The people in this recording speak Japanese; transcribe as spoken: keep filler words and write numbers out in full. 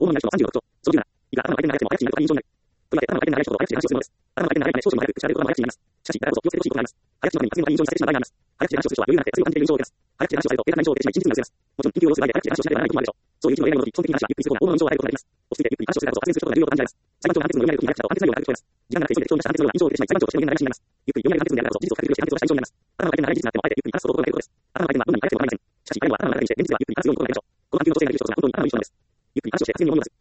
訪問内容のさんじゅうろく兆、そのじゅうなな、いくら頭の回転が速くても早口になるとか認証になる。とりわけ頭の回転が速い人ほど早口で話をするのです。頭の回転が速いため少々の早く口が出ることも早口になります。しかし、だからこそ気をつけてほしいことがあります。早口のために発声のために印象にさせてしまう場合があります。早口で話をする人は余裕がなくて強く感じている印象を受けます。早口で話をされると正確な印象を受けてしまい、沈痛になります。もちろん、緊急を要する場合で早口で話をしなければならないこともあるでしょう。そういう気のエネルギーの時、基本的な話はゆっくりする方が大物の印象を与えることができます。落ち着いてゆっくり話をするからこそ発声することが重要と感じられます。裁判長が判決文を読み上げる時に早口だと判決内容が軽く聞こえます。時間がなくて急いで適当にした判決内容が軽く聞こえます。時間がなくて急いで適当にした判決内容が印象を受けてしまい、裁判長として読み上げられない事実を確認するように判決文であるからこそ事実を確認するように判決文であるからこそ、ゆっくり読み上げる判決文であるからこそ、事実を確認するように判決文であるからこそ、頭の回転がどんなに速くても構いません。しかし、彼は頭の中でにして、現実ではゆっくり話すように心がけましょう。この探求の調整ができる人とは本当に頭のいい人なのです。ゆっくり話をして発言に思います。